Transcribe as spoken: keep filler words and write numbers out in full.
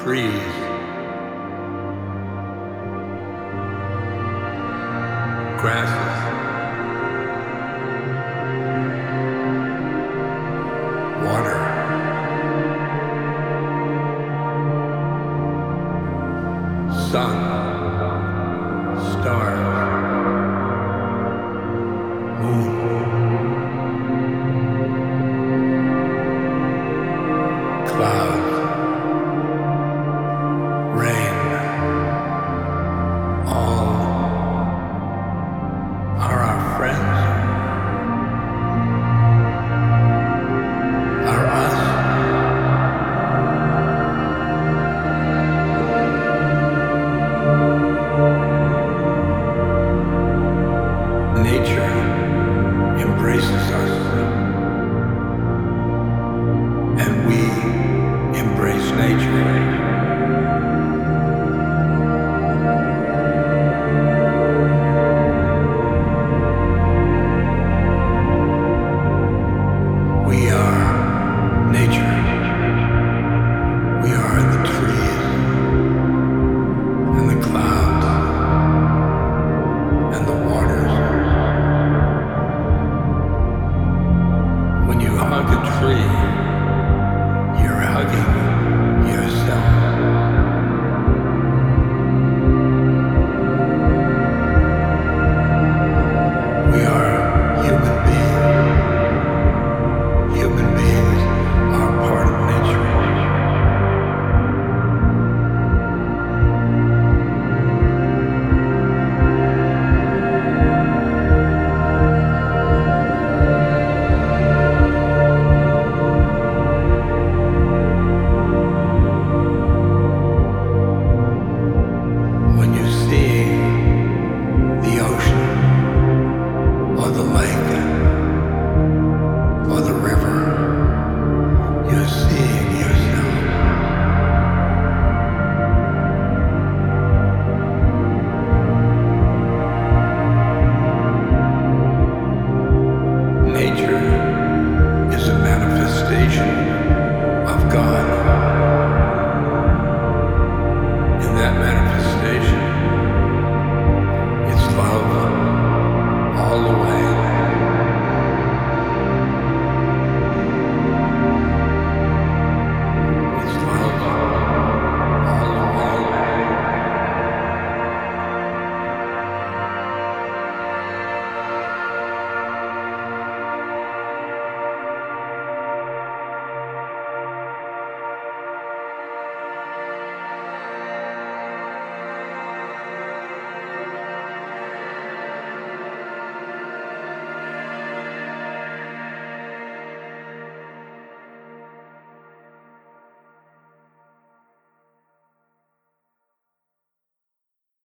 trees, grasses, water, sun, stars, moon, clouds, rain, all are our friends, are us. Nature embraces us, and we embrace nature. We are nature. We are the trees and the clouds and the waters. When you hug a tree,